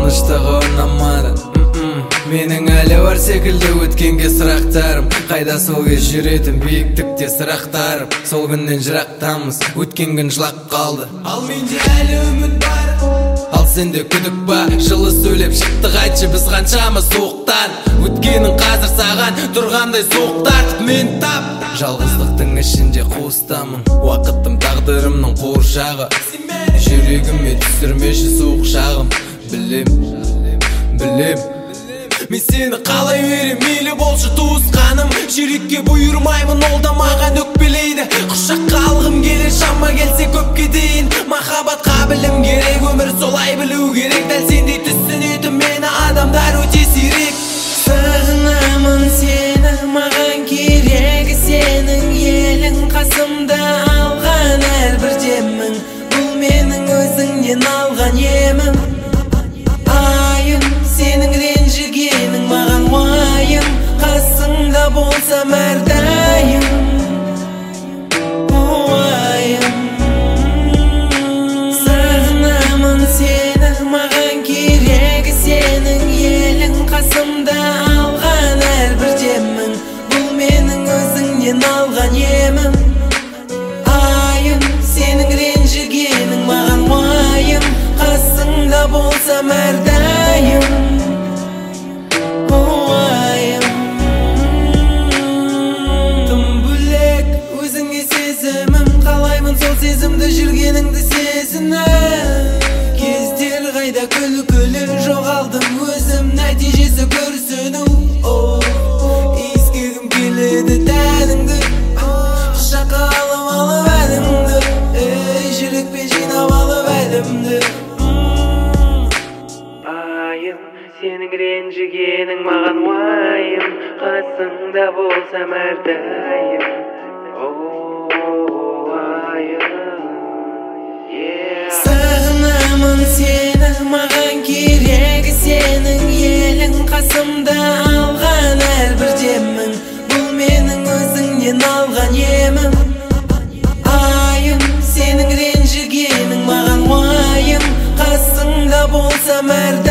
тыныштығы ұнамады. Менің әлі бар секілді өткенге сұрақтарым, қайда сол кез жүретін биіктікте сұрақтарым. Сол күннен жырақтамыз, өткен күн жылап қалды, ал менде әлі үміт бар. Ал сенде күдік ба? Жылы сөйлеп шықтық, айтшы біз қаншамыз суықтан. Өткенің қазір саған тұрғандай суық тартып мен тап. Жалғыздықтың ішінде қуыстамын, уақытым тағдырымның қуыршағы. Жүрегіме түсірмеші суық шағым. Білем мен сені қалай берем, мейлі болшы туысқаным. Жүрекке бұйырмаймын, ол да маған өкпелейді. Құшаққа алғым келер, шама келсе көпке дейін. Махаббатқа білім керек, өмір солай білу керек. Дәл сендей түсінетін мені адамдар өте сирек. Сағынамын сені, маған керек сенің елің қасымда алған әрбір демің. Бұл менің өзіңнен алған емім. Айым, сенің ренжігенің маған уайым. Қасыңда болсам әрдайым уайым. Сағынамын сені, маған керек сенің елің қасымда алған әрбір демің. Бұл менің өзіңнен алған емім. Айым, сенің ренжігенің маған уайым. Қасыңда болсам әрдайым уайым. Тым бөлек өзіңе сезімім, қалаймын сол сезімді жүргеніңді сезініп. Кездер қайда күлкілі, жоғалдым өзім, нәтижесі көрсіну. Иіскегім келеді тәніңді, құшаққа алып әлімді. Жүрекпен жинап алып әлімді. Айым, сенің ренжігенің маған уайым. Қасыңда болсам әрдайым айым. Сағынамын сені, маған керек сенің елің қасымда алған әрбір демің. Бұл менің өзіңнен алған емім. Айым, сенің ренжігенің маған уайым. Қасыңда болсам әрдайым